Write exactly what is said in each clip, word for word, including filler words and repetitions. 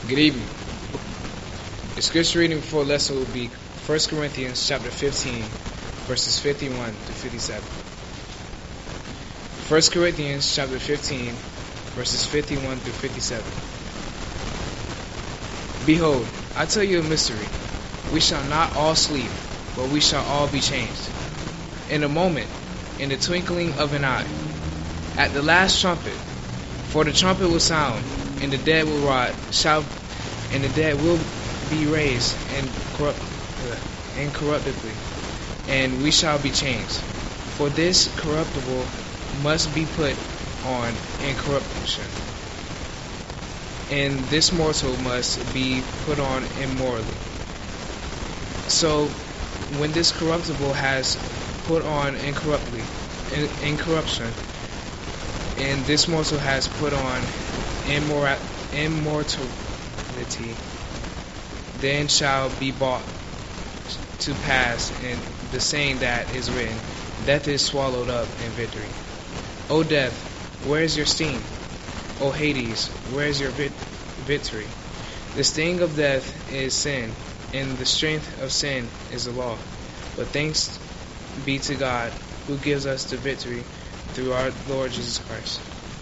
Good evening. The scripture reading for the lesson will be First Corinthians chapter fifteen, verses fifty-one to fifty-seven. First Corinthians chapter fifteen, verses fifty-one through fifty-seven. Behold, I tell you a mystery. We shall not all sleep, but we shall all be changed. In a moment, in the twinkling of an eye, at the last trumpet. For the trumpet will sound, and the dead will rise, shall, and the dead will be raised incorrupt, uh, incorruptibly, and we shall be changed. For this corruptible must be put on incorruption, and this mortal must be put on immorally. So, when this corruptible has put on incorruptly, in, incorruption, and this mortal has put on immora- immortality, then shall be brought to pass in the saying that is written, death is swallowed up in victory. O death, where is your sting? O Hades, where is your vit- victory? The sting of death is sin, and the strength of sin is the law. But thanks be to God, who gives us the victory through our Lord Jesus Christ.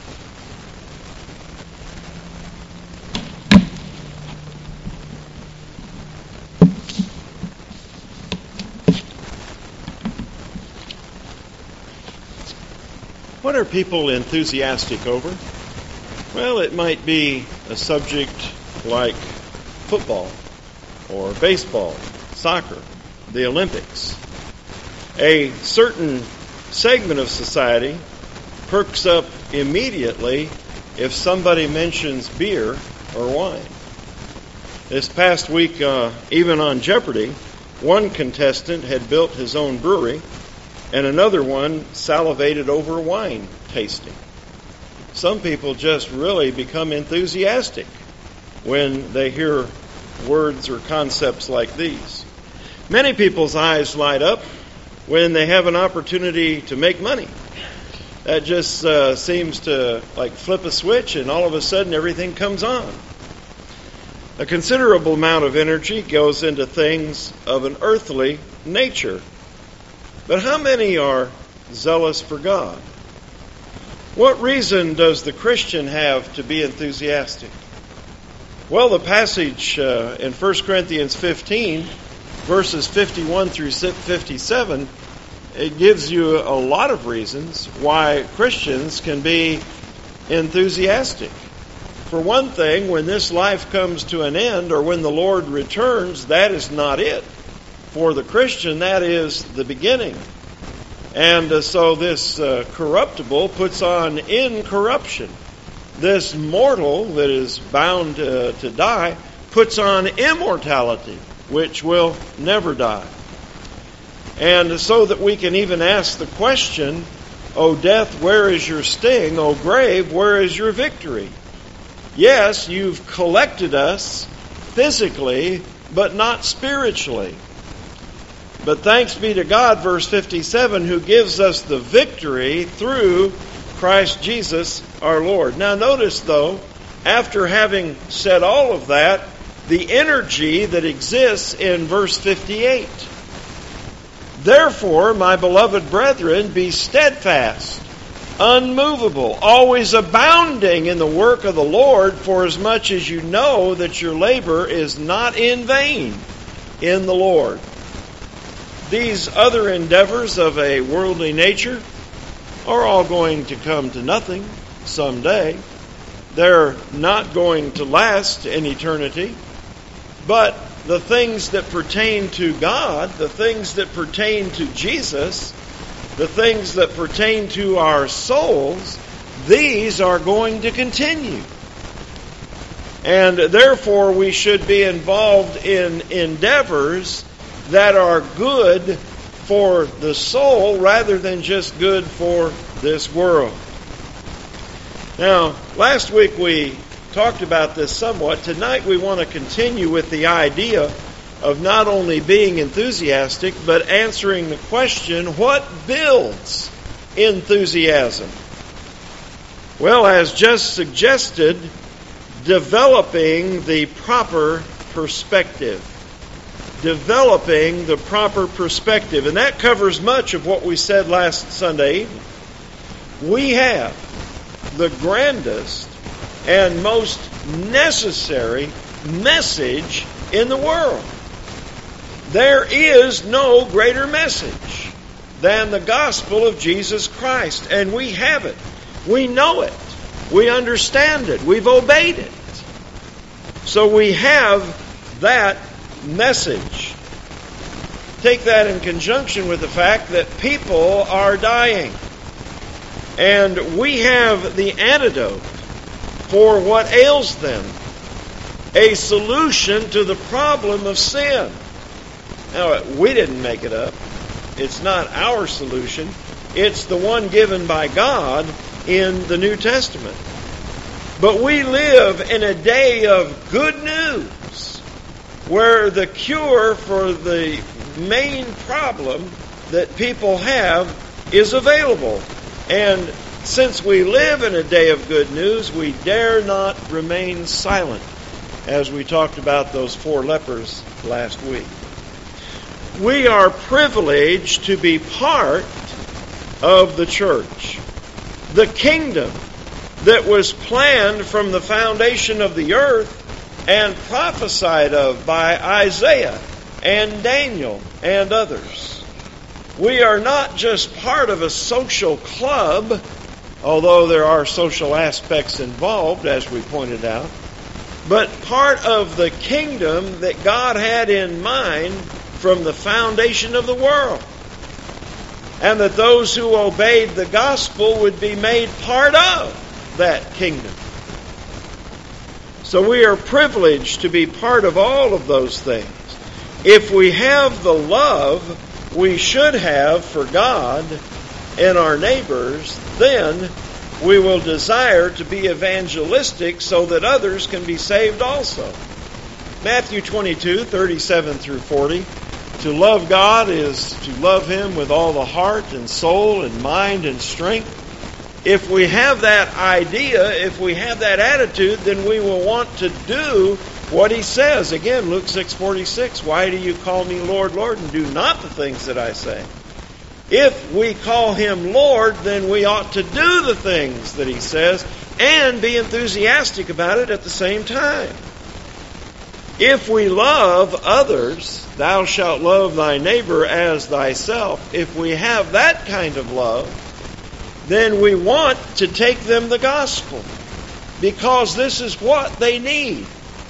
What are people enthusiastic over? Well, it might be a subject like football or baseball, soccer, the Olympics. A certain segment of society perks up immediately if somebody mentions beer or wine. This past week, uh, even on Jeopardy, one contestant had built his own brewery, and another one salivated over wine tasting. Some people just really become enthusiastic when they hear words or concepts like these. Many people's eyes light up when they have an opportunity to make money. That just uh, seems to like flip a switch, and all of a sudden everything comes on. A considerable amount of energy goes into things of an earthly nature. But how many are zealous for God? What reason does the Christian have to be enthusiastic? Well, the passage uh, in First Corinthians fifteen, verses fifty-one through fifty-seven, it gives you a lot of reasons why Christians can be enthusiastic. For one thing, when this life comes to an end, or when the Lord returns, that is not it. For the Christian, that is the beginning. And uh, so this uh, corruptible puts on incorruption. This mortal that is bound uh, to die puts on immortality, which will never die. And so that we can even ask the question, O death, where is your sting? O grave, where is your victory? Yes, you've collected us physically, but not spiritually. But thanks be to God, verse fifty-seven, who gives us the victory through Christ Jesus our Lord. Now notice, though, after having said all of that, the energy that exists in verse fifty-eight. Therefore, my beloved brethren, be steadfast, unmovable, always abounding in the work of the Lord, for as much as you know that your labor is not in vain in the Lord. These other endeavors of a worldly nature are all going to come to nothing someday. They're not going to last in eternity. But the things that pertain to God, the things that pertain to Jesus, the things that pertain to our souls, these are going to continue. And therefore we should be involved in endeavors that are good for the soul rather than just good for this world. Now, last week we talked about this somewhat. Tonight we want to continue with the idea of not only being enthusiastic, but answering the question, what builds enthusiasm? Well, as just suggested, developing the proper perspective. Developing the proper perspective. And that covers much of what we said last Sunday evening. We have the grandest and most necessary message in the world. There is no greater message than the gospel of Jesus Christ. And we have it. We know it. We understand it. We've obeyed it. So we have that message. Take that in conjunction with the fact that people are dying. And we have the antidote for what ails them. A solution to the problem of sin. Now, we didn't make it up. It's not our solution. It's the one given by God in the New Testament. But we live in a day of good news, where the cure for the main problem that people have is available. And since we live in a day of good news, we dare not remain silent, as we talked about those four lepers last week. We are privileged to be part of the church, the kingdom that was planned from the foundation of the earth and prophesied of by Isaiah and Daniel and others. We are not just part of a social club, although there are social aspects involved, as we pointed out, but part of the kingdom that God had in mind from the foundation of the world. And that those who obeyed the gospel would be made part of that kingdom. So we are privileged to be part of all of those things. If we have the love we should have for God and our neighbors, then we will desire to be evangelistic so that others can be saved also. Matthew twenty-two, thirty-seven through forty. To love God is to love Him with all the heart and soul and mind and strength. If we have that idea, if we have that attitude, then we will want to do what He says. Again, Luke six forty-six, why do you call me Lord, Lord, and do not the things that I say? If we call Him Lord, then we ought to do the things that He says and be enthusiastic about it at the same time. If we love others, thou shalt love thy neighbor as thyself. If we have that kind of love, then we want to take them the gospel, because this is what they need.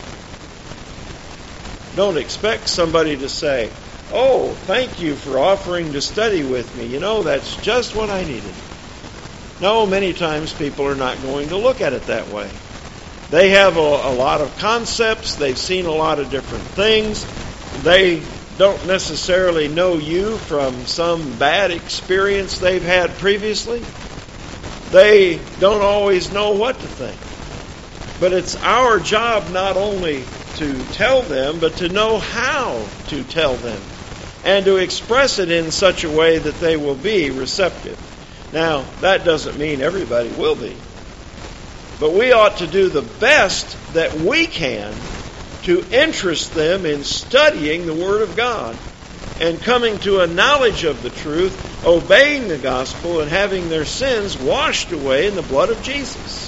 Don't expect somebody to say, oh, thank you for offering to study with me. You know, that's just what I needed. No, many times people are not going to look at it that way. They have a, a lot of concepts. They've seen a lot of different things. They don't necessarily know you from some bad experience they've had previously. They don't always know what to think. But it's our job not only to tell them, but to know how to tell them and to express it in such a way that they will be receptive. Now, that doesn't mean everybody will be. But we ought to do the best that we can to interest them in studying the Word of God and coming to a knowledge of the truth, obeying the gospel, and having their sins washed away in the blood of Jesus.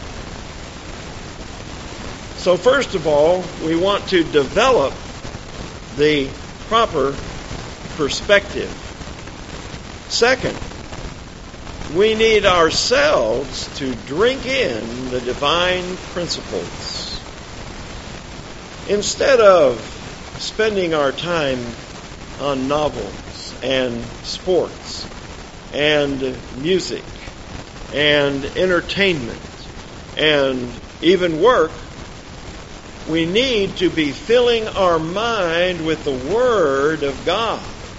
So first of all, we want to develop the proper perspective. Second, we need ourselves to drink in the divine principles. Instead of spending our time on novels and sports and music and entertainment and even work, we need to be filling our mind with the Word of God.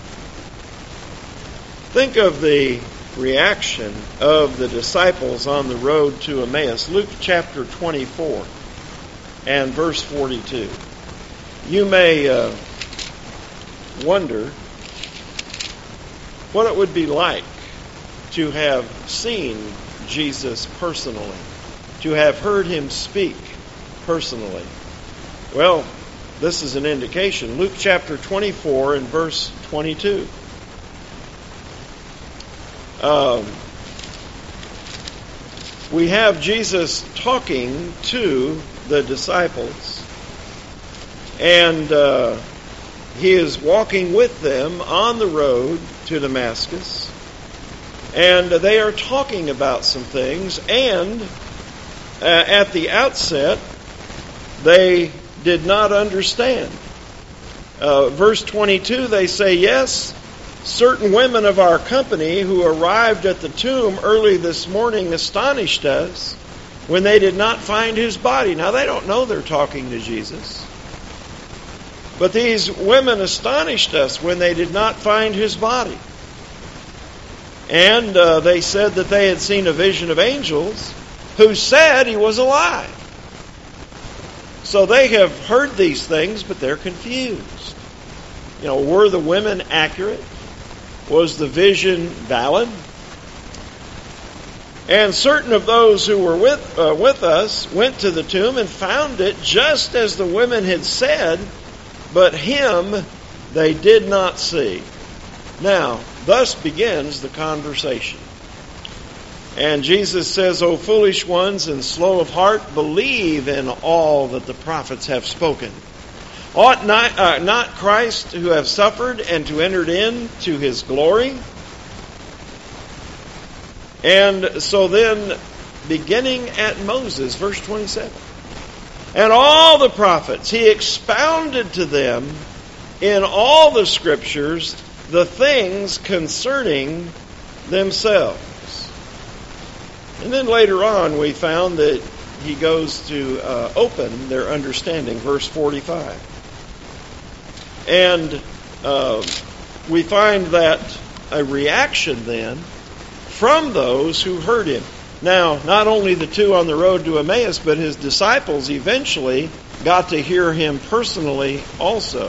Think of the reaction of the disciples on the road to Emmaus. Luke chapter twenty-four and verse forty-two. You may uh, wonder what it would be like to have seen Jesus personally, to have heard Him speak, personally. Well, this is an indication. Luke chapter twenty-four and verse twenty-two. Um, we have Jesus talking to the disciples, and uh, he is walking with them on the road to Damascus, and they are talking about some things, and uh, at the outset, they did not understand. Uh, verse twenty-two, they say, yes, certain women of our company who arrived at the tomb early this morning astonished us when they did not find his body. Now, they don't know they're talking to Jesus. But these women astonished us when they did not find his body. And uh, they said that they had seen a vision of angels who said he was alive. So they have heard these things, but they're confused. You know, were the women accurate? Was the vision valid? And certain of those who were with uh, with us went to the tomb and found it just as the women had said, but him they did not see. Now, thus begins the conversation. And Jesus says, O foolish ones and slow of heart, believe in all that the prophets have spoken. Ought not, uh, not Christ to have suffered and to enter into his glory? And so then, beginning at Moses, verse twenty-seven, and all the prophets, he expounded to them in all the scriptures the things concerning themselves. And then later on, we found that he goes to uh, open their understanding, verse forty-five. And uh, we find that a reaction then from those who heard him. Now, not only the two on the road to Emmaus, but his disciples eventually got to hear him personally also.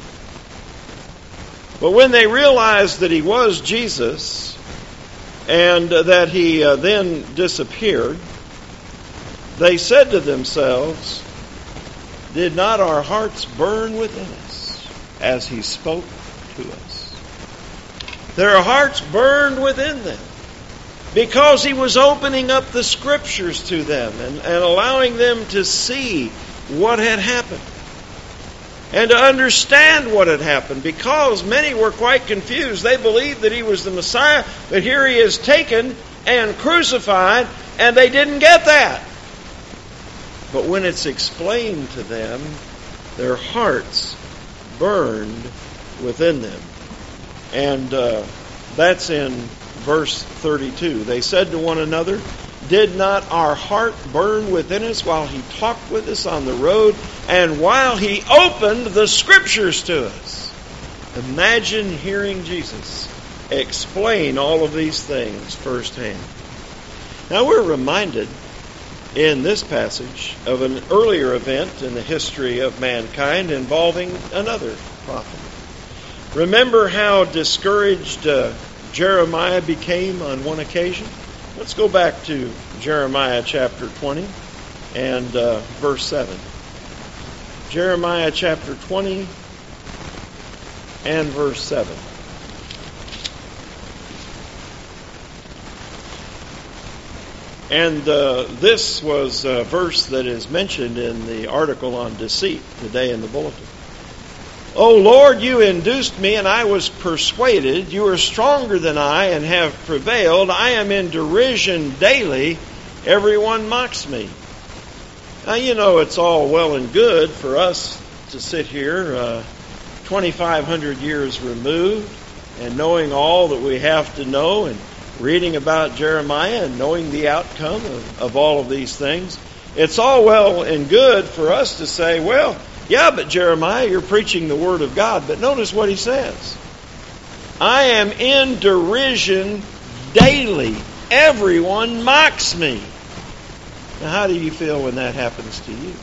But when they realized that he was Jesus, and that he uh, then disappeared, they said to themselves, did not our hearts burn within us as he spoke to us? Their hearts burned within them because he was opening up the scriptures to them and, and allowing them to see what had happened and to understand what had happened, because many were quite confused. They believed that he was the Messiah, but here he is taken and crucified, and they didn't get that. But when it's explained to them, their hearts burned within them. And uh, that's in verse thirty-two. They said to one another, did not our heart burn within us while he talked with us on the road and while he opened the scriptures to us? Imagine hearing Jesus explain all of these things firsthand. Now we're reminded in this passage of an earlier event in the history of mankind involving another prophet. Remember how discouraged uh, Jeremiah became on one occasion? Let's go back to Jeremiah chapter twenty and uh, verse seven. Jeremiah chapter twenty and verse seven. And uh, this was a verse that is mentioned in the article on deceit today in the bulletin. O Lord, you induced me, and I was persuaded. You are stronger than I, and have prevailed. I am in derision daily. Everyone mocks me. Now, you know, it's all well and good for us to sit here uh, twenty-five hundred years removed and knowing all that we have to know and reading about Jeremiah and knowing the outcome of, of all of these things. It's all well and good for us to say, well, yeah, but Jeremiah, you're preaching the Word of God. But notice what he says. I am in derision daily. Everyone mocks me. Now, how do you feel when that happens to you?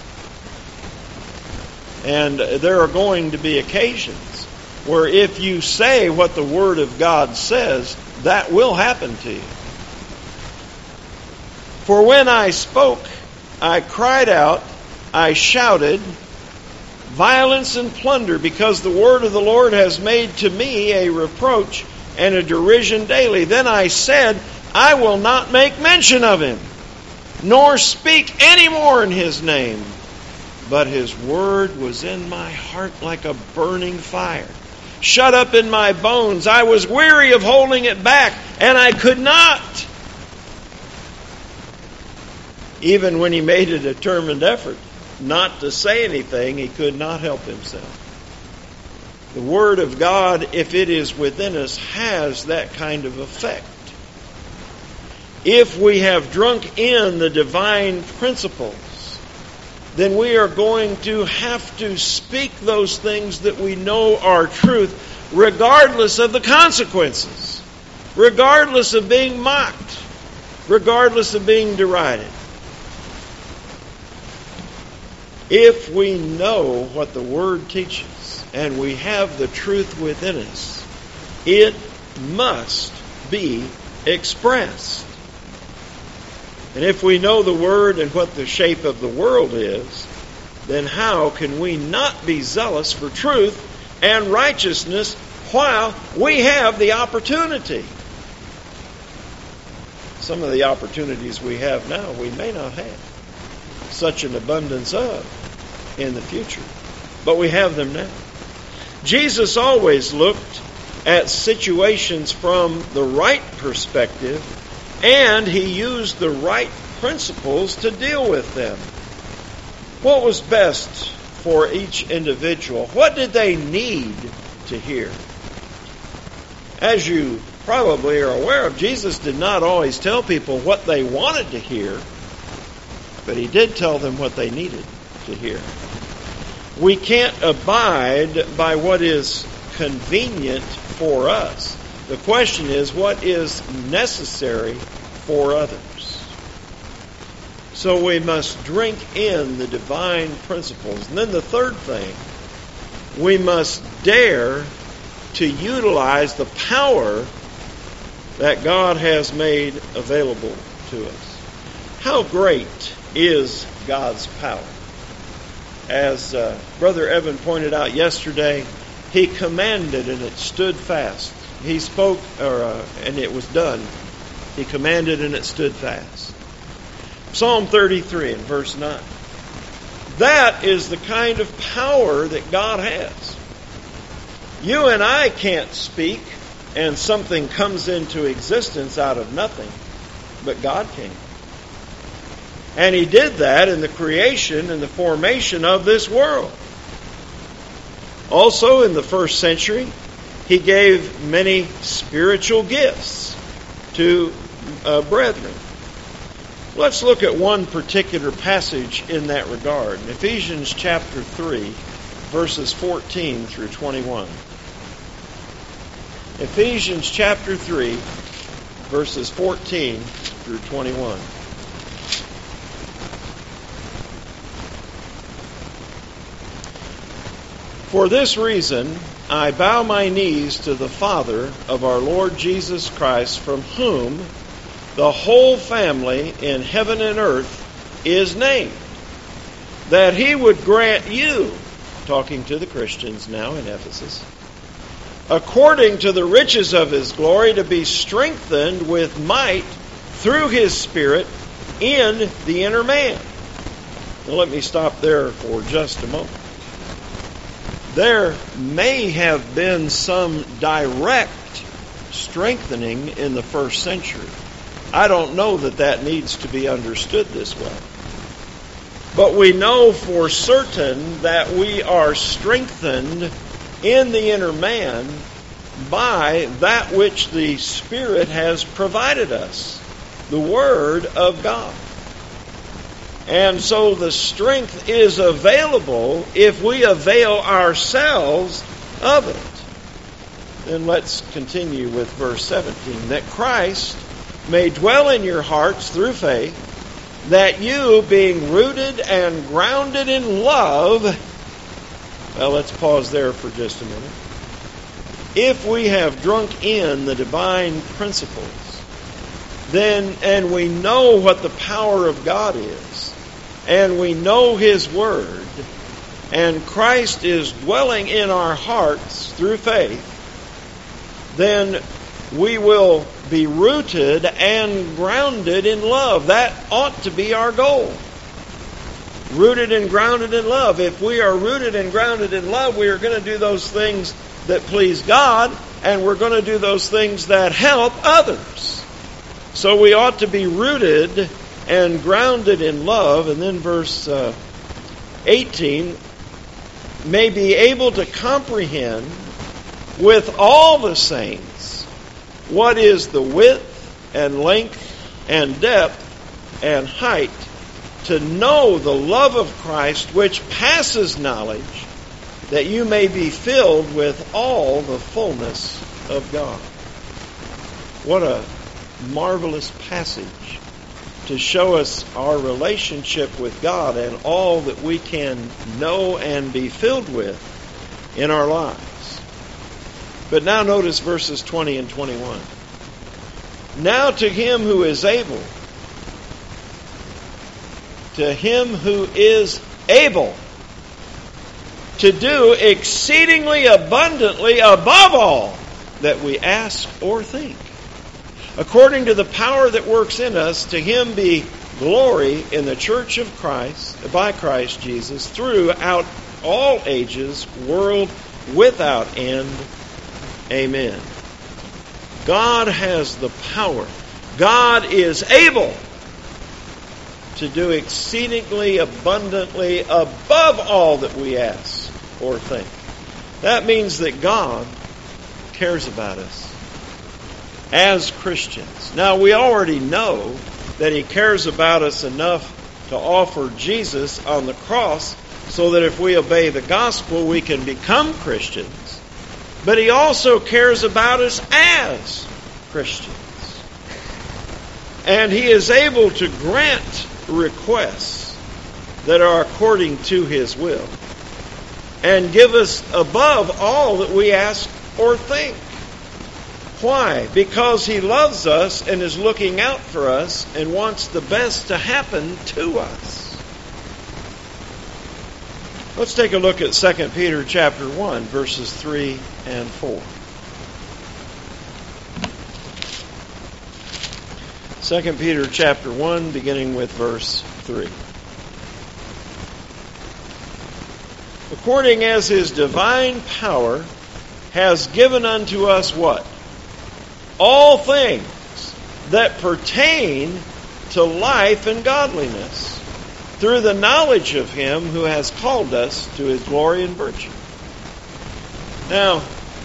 And there are going to be occasions where if you say what the Word of God says, that will happen to you. For when I spoke, I cried out, I shouted, violence and plunder, because the word of the Lord has made to me a reproach and a derision daily. Then I said, I will not make mention of him, nor speak any more in his name. But his word was in my heart like a burning fire, shut up in my bones. I was weary of holding it back, and I could not. Even when he made a determined effort not to say anything, he could not help himself. The Word of God, if it is within us, has that kind of effect. If we have drunk in the divine principles, then we are going to have to speak those things that we know are truth, regardless of the consequences, regardless of being mocked, regardless of being derided. If we know what the Word teaches and we have the truth within us, it must be expressed. And if we know the Word and what the shape of the world is, then how can we not be zealous for truth and righteousness while we have the opportunity? Some of the opportunities we have now, we may not have such an abundance of in the future, but we have them now. Jesus always looked at situations from the right perspective, and he used the right principles to deal with them. What was best for each individual? What did they need to hear? As you probably are aware of, Jesus did not always tell people what they wanted to hear, but he did tell them what they needed to hear. We can't abide by what is convenient for us. The question is, what is necessary for others? So we must drink in the divine principles. And then the third thing, we must dare to utilize the power that God has made available to us. How great is God's power? As uh, Brother Evan pointed out yesterday, he commanded and it stood fast. He spoke, or uh, and it was done. He commanded and it stood fast. Psalm thirty-three and verse nine. That is the kind of power that God has. You and I can't speak and something comes into existence out of nothing, but God can. And he did that in the creation and the formation of this world. Also in the first century, he gave many spiritual gifts to uh, brethren. Let's look at one particular passage in that regard. In Ephesians chapter three, verses fourteen through twenty-one. Ephesians chapter three, verses fourteen through twenty-one. For this reason, I bow my knees to the Father of our Lord Jesus Christ, from whom the whole family in heaven and earth is named, that he would grant you, talking to the Christians now in Ephesus, according to the riches of his glory, to be strengthened with might through his Spirit in the inner man. Now let me stop there for just a moment. There may have been some direct strengthening in the first century. I don't know that that needs to be understood this way. But we know for certain that we are strengthened in the inner man by that which the Spirit has provided us, the Word of God. And so the strength is available if we avail ourselves of it. Then let's continue with verse seventeen. That Christ may dwell in your hearts through faith, that you, being rooted and grounded in love. Well, let's pause there for just a minute. If we have drunk in the divine principles, then, and we know what the power of God is, and we know His Word, and Christ is dwelling in our hearts through faith, then we will be rooted and grounded in love. That ought to be our goal. Rooted and grounded in love. If we are rooted and grounded in love, we are going to do those things that please God, and we're going to do those things that help others. So we ought to be rooted and grounded in love. And then verse uh, eighteen, may be able to comprehend with all the saints what is the width and length and depth and height, to know the love of Christ which passes knowledge, that you may be filled with all the fullness of God. What a marvelous passage to show us our relationship with God and all that we can know and be filled with in our lives. But now notice verses twenty and twenty-one. Now to Him who is able, to Him who is able to do exceedingly abundantly above all that we ask or think, according to the power that works in us, to Him be glory in the church of Christ, by Christ Jesus, throughout all ages, world without end. Amen. God has the power. God is able to do exceedingly abundantly above all that we ask or think. That means that God cares about us as Christians. Now, we already know that He cares about us enough to offer Jesus on the cross so that if we obey the gospel, we can become Christians. But He also cares about us as Christians. And He is able to grant requests that are according to His will, and give us above all that we ask or think. Why? Because He loves us and is looking out for us and wants the best to happen to us. Let's take a look at Second Peter chapter one, verses three and four. Second Peter chapter one, beginning with verse three. According as His divine power has given unto us what? All things that pertain to life and godliness, through the knowledge of Him who has called us to His glory and virtue. Now,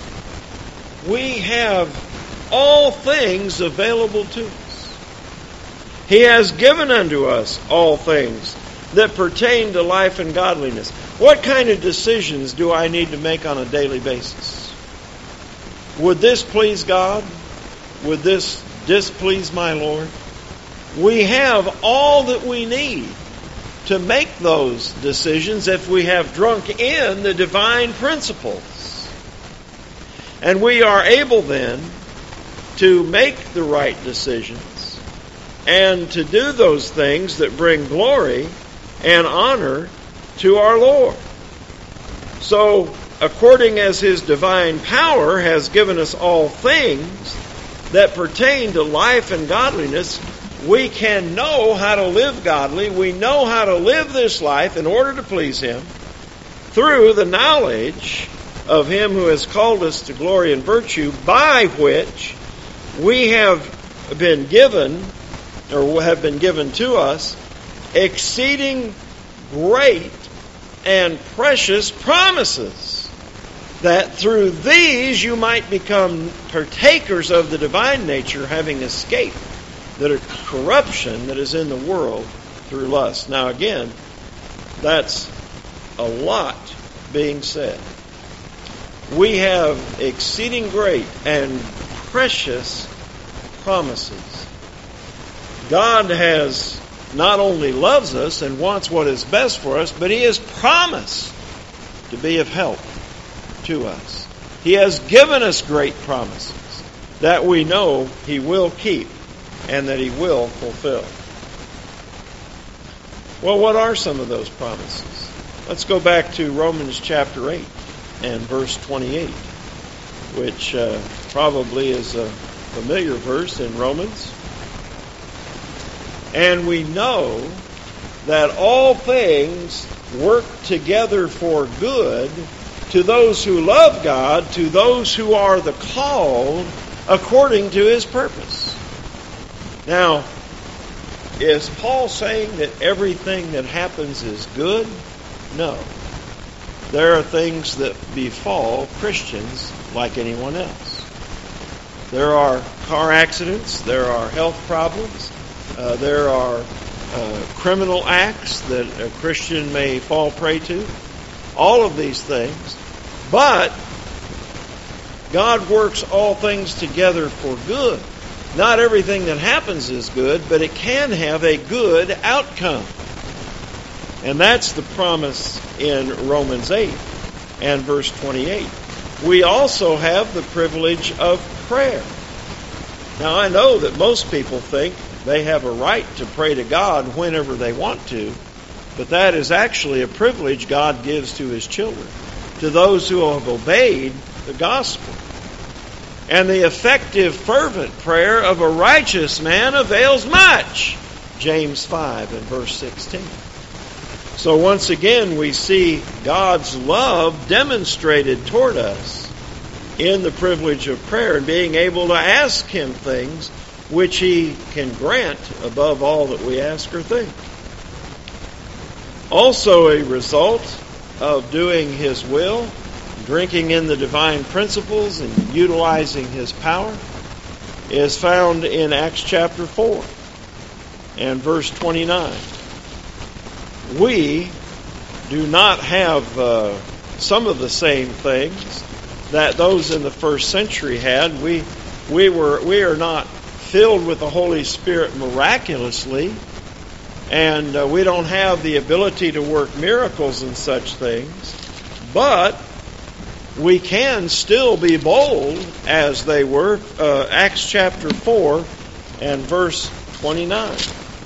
we have all things available to us. He has given unto us all things that pertain to life and godliness. What kind of decisions do I need to make on a daily basis? Would this please God? Would this displease my Lord? We have all that we need to make those decisions if we have drunk in the divine principles. And we are able then to make the right decisions and to do those things that bring glory and honor to our Lord. So, according as His divine power has given us all things that pertain to life and godliness, we can know how to live godly. We know how to live this life in order to please Him through the knowledge of Him who has called us to glory and virtue, by which we have been given, or have been given to us, exceeding great and precious promises, that through these you might become partakers of the divine nature, having escaped the corruption that is in the world through lust. Now again, that's a lot being said. We have exceeding great and precious promises. God has not only loves us and wants what is best for us, but He has promised to be of help to us. He has given us great promises that we know He will keep and that He will fulfill. Well, what are some of those promises? Let's go back to Romans chapter eight and verse twenty-eight, which uh, probably is a familiar verse in Romans. And we know that all things work together for good to those who love God, to those who are the called according to His purpose. Now, is Paul saying that everything that happens is good? No. There are things that befall Christians like anyone else. There are car accidents, there are health problems, uh, there are uh, criminal acts that a Christian may fall prey to. All of these things. But God works all things together for good. Not everything that happens is good, but it can have a good outcome. And that's the promise in Romans eight and verse twenty-eight. We also have the privilege of prayer. Now, I know that most people think they have a right to pray to God whenever they want to, but that is actually a privilege God gives to His children, to those who have obeyed the gospel. And the effective, fervent prayer of a righteous man avails much. James five and verse sixteen. So once again, we see God's love demonstrated toward us in the privilege of prayer and being able to ask Him things which He can grant above all that we ask or think. Also a result of doing His will, drinking in the divine principles and utilizing His power, is found in Acts chapter four and verse twenty-nine. We do not have uh, some of the same things that those in the first century had. We we were we are not filled with the Holy Spirit miraculously, and uh, we don't have the ability to work miracles and such things, but we can still be bold as they were. Uh, Acts chapter four and verse twenty-nine.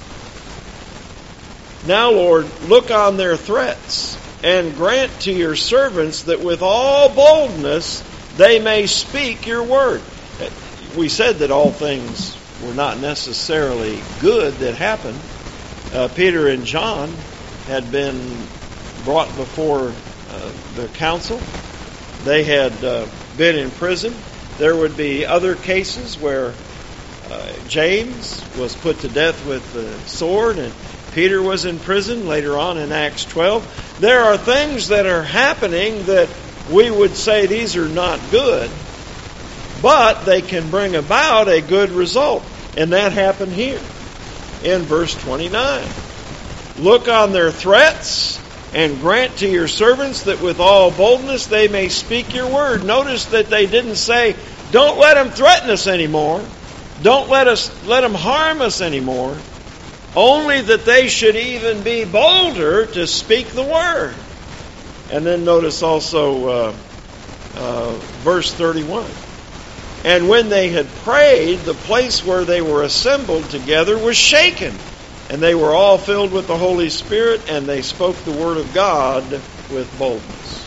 Now, Lord, look on their threats and grant to your servants that with all boldness they may speak your word. We said that all things were not necessarily good that happened. Uh, Peter and John had been brought before uh, the council. They had uh, been in prison. There would be other cases where uh, James was put to death with the sword and Peter was in prison later on in Acts twelve. There are things that are happening that we would say these are not good, but they can bring about a good result. And that happened here in verse twenty-nine. Look on their threats and grant to your servants that with all boldness they may speak your word. Notice that they didn't say, don't let them threaten us anymore. Don't let us let them harm us anymore. Only that they should even be bolder to speak the word. And then notice also uh, uh, verse thirty-one. And when they had prayed, the place where they were assembled together was shaken. And they were all filled with the Holy Spirit, and they spoke the word of God with boldness.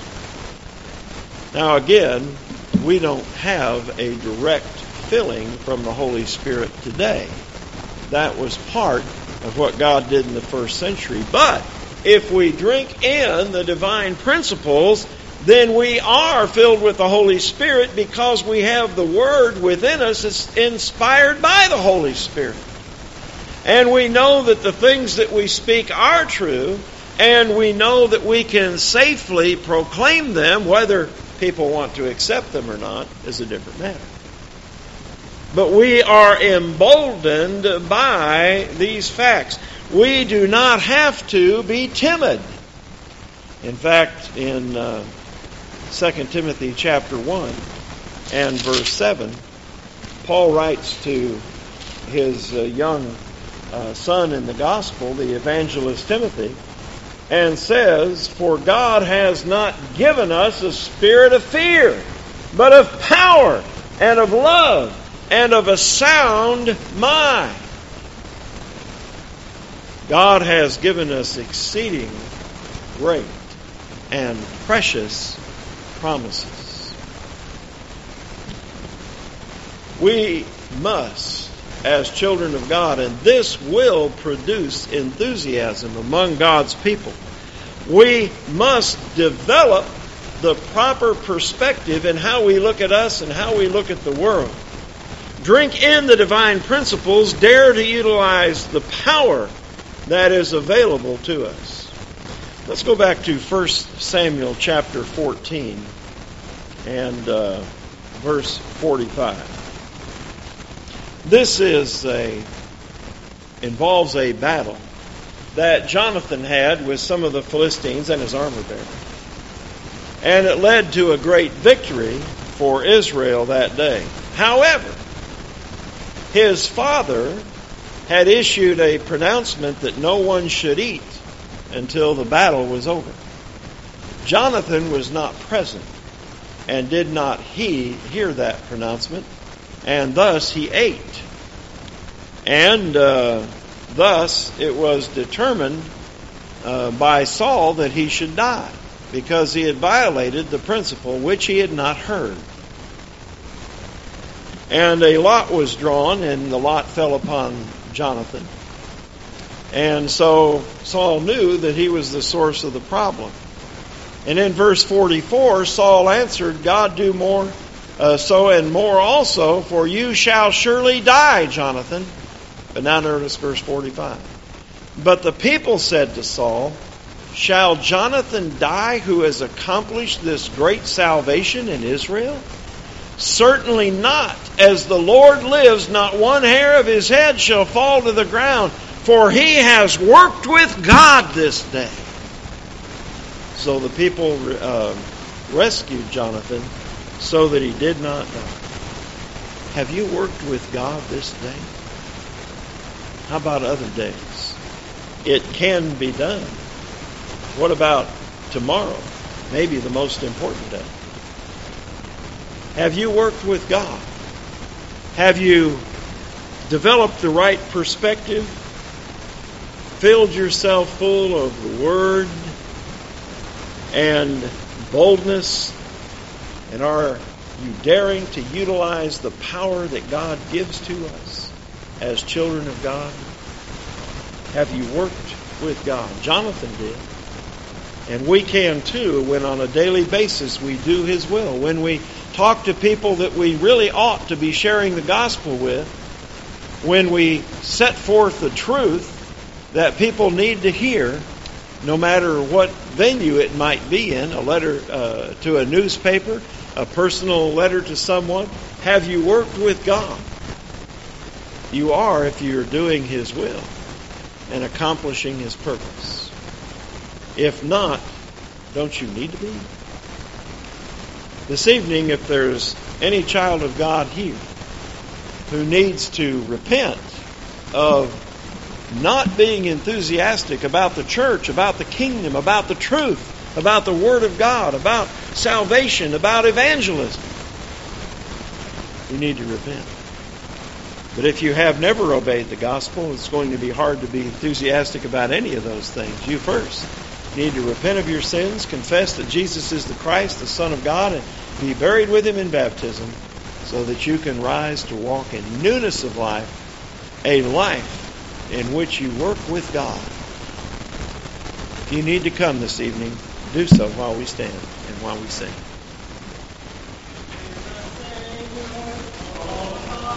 Now again, we don't have a direct filling from the Holy Spirit today. That was part of what God did in the first century. But if we drink in the divine principles, then we are filled with the Holy Spirit because we have the Word within us that's inspired by the Holy Spirit. And we know that the things that we speak are true, and we know that we can safely proclaim them. Whether people want to accept them or not is a different matter. But we are emboldened by these facts. We do not have to be timid. In fact, in uh, Second Timothy chapter one and verse seven, Paul writes to his uh, young uh, son in the gospel, the evangelist Timothy, and says, for God has not given us a spirit of fear, but of power and of love and of a sound mind. God has given us exceeding great and precious promises. We must, as children of God, and this will produce enthusiasm among God's people, we must develop the proper perspective in how we look at us and how we look at the world. Drink in the divine principles, dare to utilize the power that is available to us. Let's go back to First Samuel chapter fourteen and uh, verse forty-five. This is a involves a battle that Jonathan had with some of the Philistines and his armor bearer. And it led to a great victory for Israel that day. However, his father had issued a pronouncement that no one should eat until the battle was over. Jonathan was not present and did not he hear that pronouncement, and thus he ate. And uh, thus it was determined uh, by Saul that he should die, because he had violated the principle which he had not heard. And a lot was drawn, and the lot fell upon Jonathan. And so Saul knew that he was the source of the problem. And in verse forty-four, Saul answered, God do more, uh, so and more also, for you shall surely die, Jonathan. But now notice verse forty-five. But the people said to Saul, shall Jonathan die who has accomplished this great salvation in Israel? Certainly not. As the Lord lives, not one hair of his head shall fall to the ground, for he has worked with God this day. So the people uh, rescued Jonathan so that he did not die. Have you worked with God this day? How about other days? It can be done. What about tomorrow? Maybe the most important day. Have you worked with God? Have you developed the right perspective? Filled yourself full of the Word and boldness? And are you daring to utilize the power that God gives to us as children of God? Have you worked with God? Jonathan did. And we can too when on a daily basis we do His will. When we talk to people that we really ought to be sharing the gospel with. When we set forth the truth that people need to hear, no matter what venue it might be in, a letter uh, to a newspaper, a personal letter to someone. Have you worked with God? You are if you're doing His will and accomplishing His purpose. If not, don't you need to be? This evening, if there's any child of God here who needs to repent of not being enthusiastic about the church, about the kingdom, about the truth, about the Word of God, about salvation, about evangelism, you need to repent. But if you have never obeyed the gospel, it's going to be hard to be enthusiastic about any of those things. You first need to repent of your sins, confess that Jesus is the Christ, the Son of God, and be buried with Him in baptism so that you can rise to walk in newness of life, a life in which you work with God. If you need to come this evening, do so while we stand and while we sing.